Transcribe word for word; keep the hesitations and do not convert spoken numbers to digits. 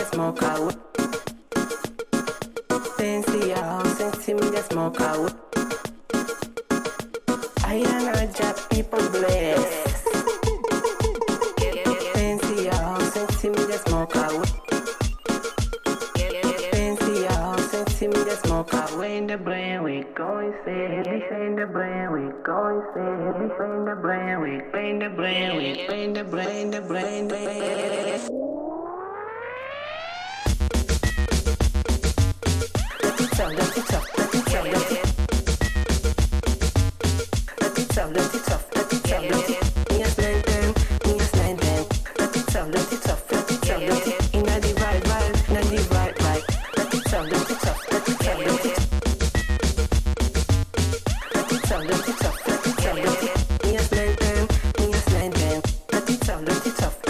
smoke out. Fancy house and see me the smoke out. I am a job people bless. Fancy house and see me the smoke out. Fancy house and see me the smoke out. We in the brain, we going say. This in the brain, we going say. This in the brain, we in the brain, we in the brain, the brain, the brain. Let it up, let it up, let it up, let it. Let it up, let it up, let it up, let it. Me a slide them, me a slide them. Let it up, let it up, let it up, let it. Inna the right, right, inna the right, right. Let it up, let it up, let it up, let it. Let it up, let it up, let it up, let it. Me a slide them, me a slide them. Let it up, let it up.